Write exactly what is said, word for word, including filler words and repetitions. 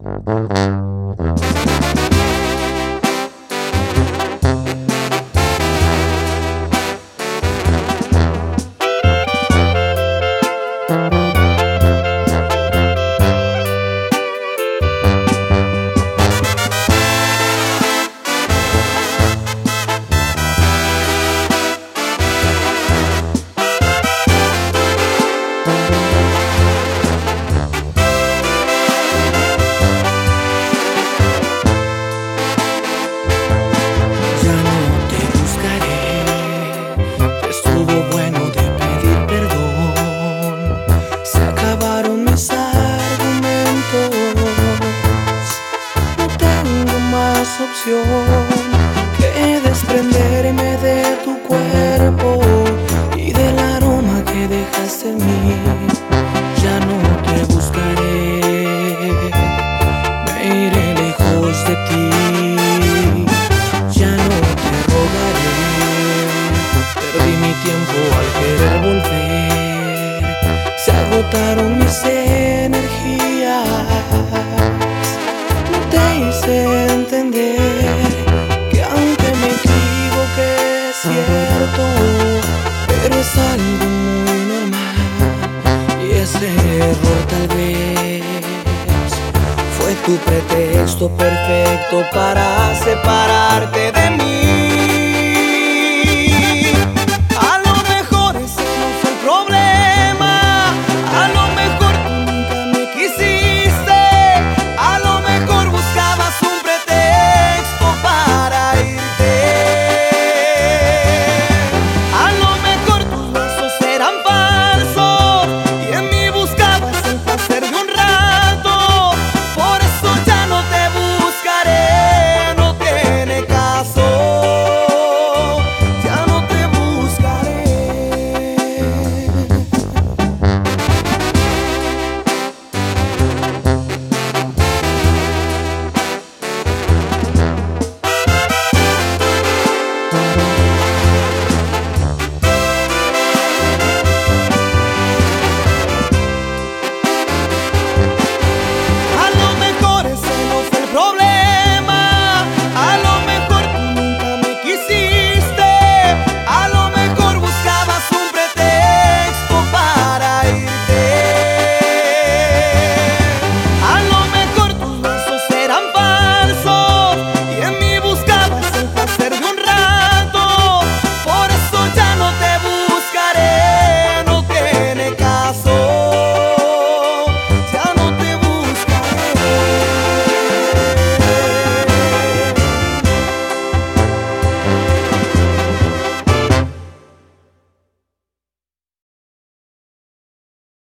Que desprenderme de tu cuerpo y del aroma que dejaste en mí. Ya no te buscaré, me iré lejos de ti. Ya no te rogaré, perdí mi tiempo al querer volver. Se agotaron mis energías, no te hice entender que aunque me equivoqué es cierto, pero es algo muy normal. Y ese error tal vez fue tu pretexto perfecto para separarte de